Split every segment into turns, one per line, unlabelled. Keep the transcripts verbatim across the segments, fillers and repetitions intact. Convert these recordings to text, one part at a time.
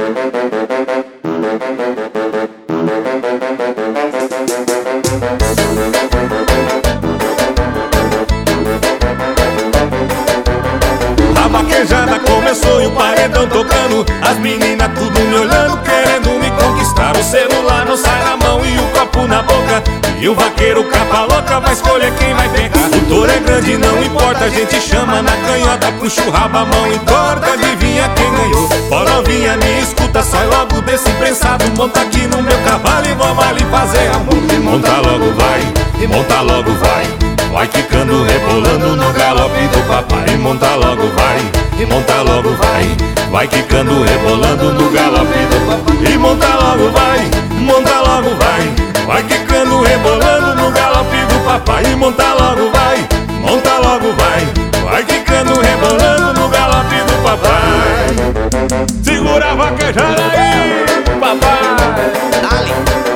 A vaquejada começou e o paredão tocando, as meninas tudo me olhando, querendo me conquistar. O celular não sai na mão e o copo na boca, e o vaqueiro capa louca vai escolher quem vai pegar. O touro é grande, não importa, a gente chama na canhota, puxa o rabo, a mão entorta, adivinha quem ganhou. Ó novinha, me escuta, sai logo desse prensado, monta aqui no meu cavalo e vamos ali fazer amor. Monta logo vai, monta logo vai, vai quicando, rebolando no galope do papai. Monta logo vai, monta logo vai, vai quicando, rebolando no galope do papai. E monta logo vai, monta logo vai, vai quicando, rebolando no galope do papai. E monta logo vai, monta logo vai, vai quicando, rebolando no galope do papai. Segura a vaquejada aí, papai.
Dale.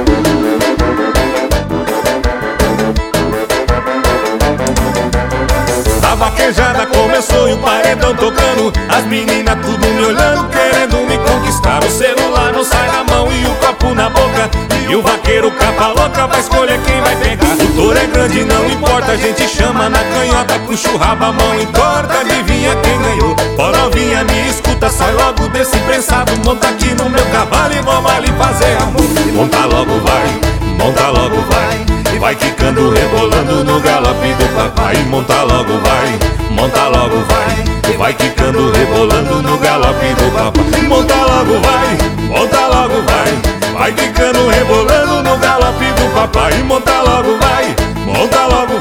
A vaquejada começou e o paredão tocando, as meninas tudo me olhando, querendo me conquistar. O celular não sai na mão e o copo na boca, e o vaqueiro capa louca vai escolher quem vai pegar. O touro é grande, não importa, a gente chama na canhota, puxa o rabo, a mão entorta, adivinha quem ganhou. Ó novinha, me escuta, sai logo desse prensado, monta aqui no meu cavalo e vamos ali fazer amor. Monta logo vai, monta logo vai, vai quicando, rebolando no galope do papai. Monta logo vai, monta logo vai, vai quicando, rebolando no galope do papai. Monta logo vai, monta logo vai, vai quicando, rebolando no galope do papai. Monta logo vai, monta logo